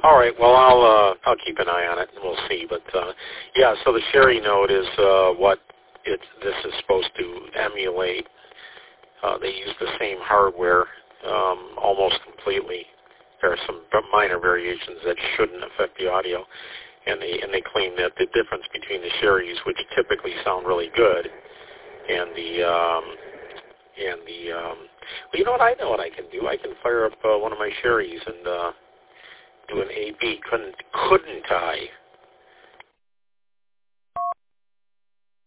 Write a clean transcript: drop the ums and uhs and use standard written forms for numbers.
All right. Well, I'll keep an eye on it, and we'll see. But yeah, so the Sherry Note is what this is supposed to emulate. They use the same hardware almost completely. There are some minor variations that shouldn't affect the audio, and they claim that the difference between the Sherrys, which typically sound really good, and well, you know what? I know what I can do. I can fire up one of my Sherrys and do an A/B. Couldn't I?